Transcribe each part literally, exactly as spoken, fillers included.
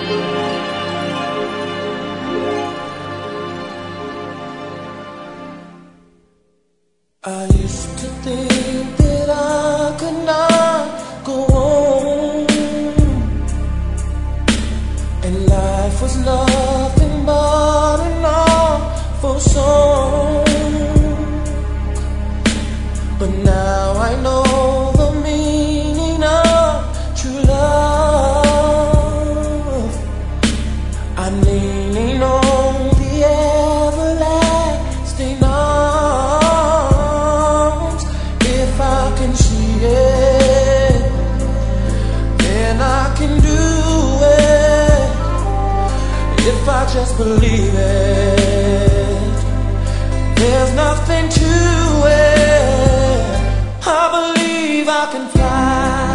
I used to think that I could not go on, and life was nothing but an awful song. But now I know the meaning of true love. I'm leaning on the everlasting arms. If I can see it, then I can do it. If I just believe it, there's nothing to it. I believe I can fly.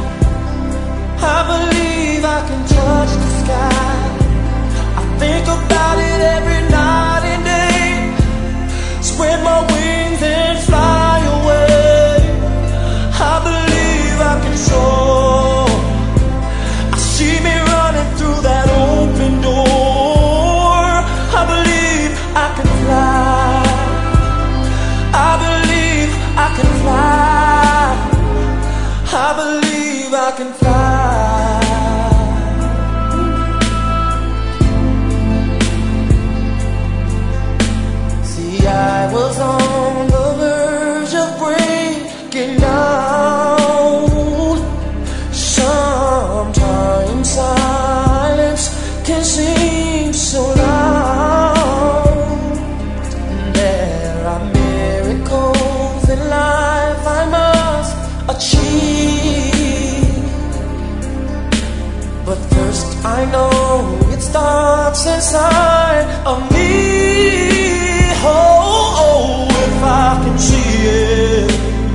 I believe I can touch the sky. I think about it every night and day. Spread my wings and fly away. I believe I can soar. I see me running through that open door. I believe I can fly. I believe I can fly. I believe I can fly. See, I was on the verge of breaking down. Sometimes silence can seem so loud. There are miracles in life I must achieve, but first I know it starts inside of me. Oh, oh, if I can see it,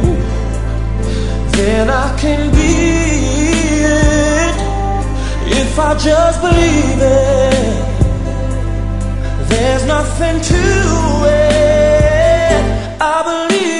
then I can be it. If I just believe it, there's nothing to it. I believe